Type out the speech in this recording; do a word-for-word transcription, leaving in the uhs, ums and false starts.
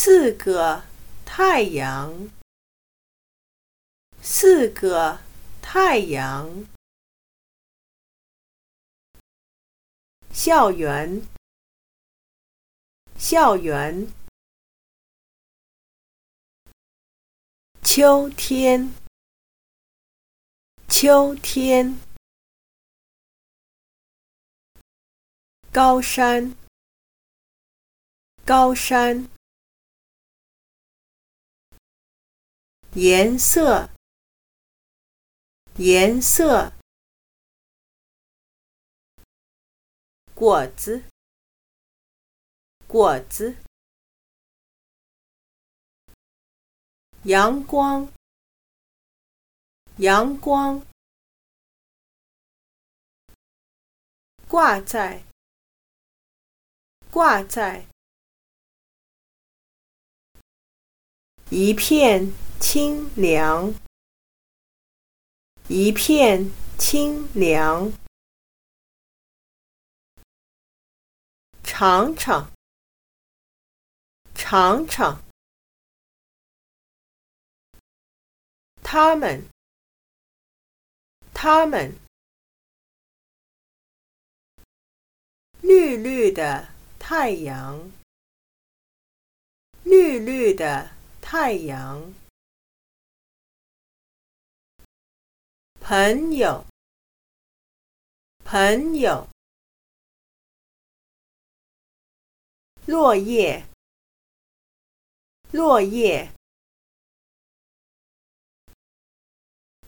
四个太阳，四个太阳。校园，校园。秋天，秋天。高山，高山。颜色，颜色。果子，果子。阳光，阳光。挂在，挂在。一片清凉，一片清凉。尝尝，尝尝。他们，他们。绿绿的太阳，绿绿的太阳。朋友，朋友。落叶，落叶。